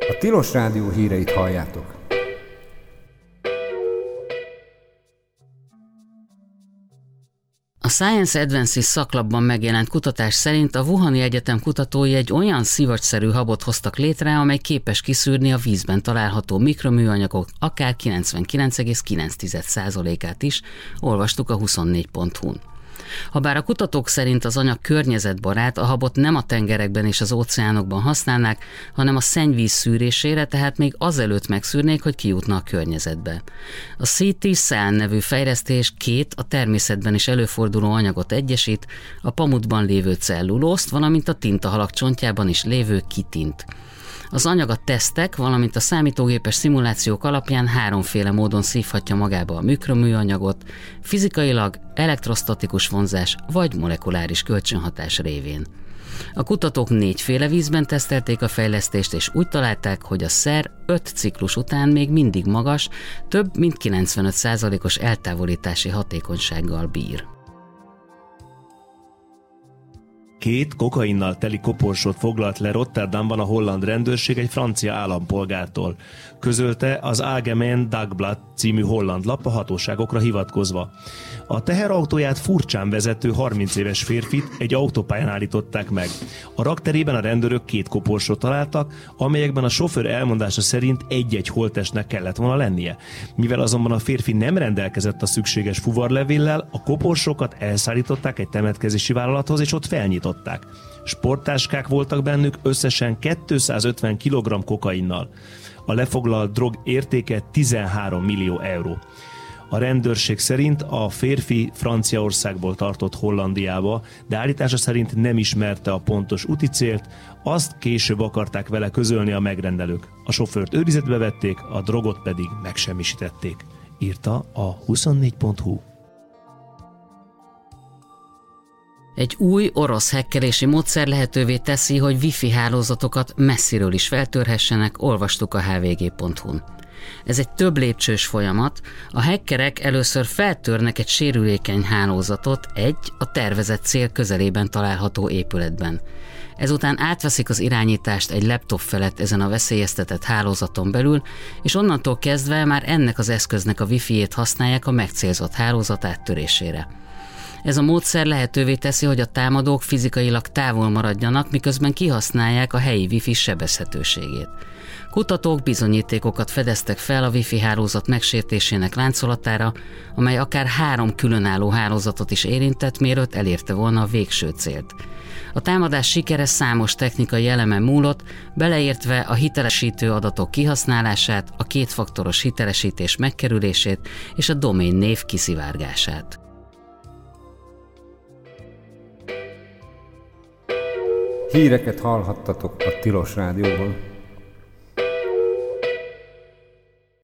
A Tilos Rádió híreit halljátok. A Science Advances szaklapban megjelent kutatás szerint a Wuhani Egyetem kutatói egy olyan szivacsszerű habot hoztak létre, amely képes kiszűrni a vízben található mikroműanyagok akár 99,9%-át is, olvastuk a 24.hu-n. Habár a kutatók szerint az anyag környezetbarát, a habot nem a tengerekben és az óceánokban használnák, hanem a szennyvíz szűrésére, tehát még azelőtt megszűrnék, hogy kijutna a környezetbe. A CT-Cell nevű fejlesztés két a természetben is előforduló anyagot egyesít, a pamutban lévő cellulózt, valamint a tintahalak csontjában is lévő kitint. Az anyag a tesztek, valamint a számítógépes szimulációk alapján háromféle módon szívhatja magába a mikroműanyagot, fizikailag, elektrostatikus vonzás vagy molekuláris kölcsönhatás révén. A kutatók 4 vízben tesztelték a fejlesztést, és úgy találták, hogy a szer 5 ciklus után még mindig magas, több mint 95%-os eltávolítási hatékonysággal bír. 2 kokainnal teli koporsót foglalt le Rotterdamban a holland rendőrség egy francia állampolgártól, közölte az Algemeen Dagblad című holland lap a hatóságokra hivatkozva. A teherautóját furcsán vezető 30 éves férfit egy autópályán állították meg. A rakterében a rendőrök 2 koporsót találtak, amelyekben a sofőr elmondása szerint egy-egy holttestnek kellett volna lennie. Mivel azonban a férfi nem rendelkezett a szükséges fuvarlevéllel, a koporsókat elszállították egy temetkezési vállalathoz, és ott felnyitották. Sporttáskák voltak bennük összesen 250 kg kokainnal. A lefoglalt drog értéke 13 millió euró. A rendőrség szerint a férfi Franciaországból tartott Hollandiába, de állítása szerint nem ismerte a pontos úti célt, azt később akarták vele közölni a megrendelők. A sofőrt őrizetbe vették, a drogot pedig megsemmisítették, írta a 24.hu. Egy új orosz hekkelési módszer lehetővé teszi, hogy wifi hálózatokat messziről is feltörhessenek, olvastuk a hvg.hu-n. Ez egy több lépcsős folyamat. A hackerek először feltörnek egy sérülékeny hálózatot a tervezett cél közelében található épületben. Ezután átveszik az irányítást egy laptop felett ezen a veszélyeztetett hálózaton belül, és onnantól kezdve már ennek az eszköznek a wifi-jét használják a megcélzott hálózat áttörésére. Ez a módszer lehetővé teszi, hogy a támadók fizikailag távol maradjanak, miközben kihasználják a helyi wifi sebezhetőségét. Kutatók bizonyítékokat fedeztek fel a wifi hálózat megsértésének láncolatára, amely akár 3 különálló hálózatot is érintett, mielőtt elérte volna a végső célt. A támadás sikere számos technikai elemen múlott, beleértve a hitelesítő adatok kihasználását, a 2 faktoros hitelesítés megkerülését és a domain név kiszivárgását. Híreket hallhattatok a Tilos Rádióban.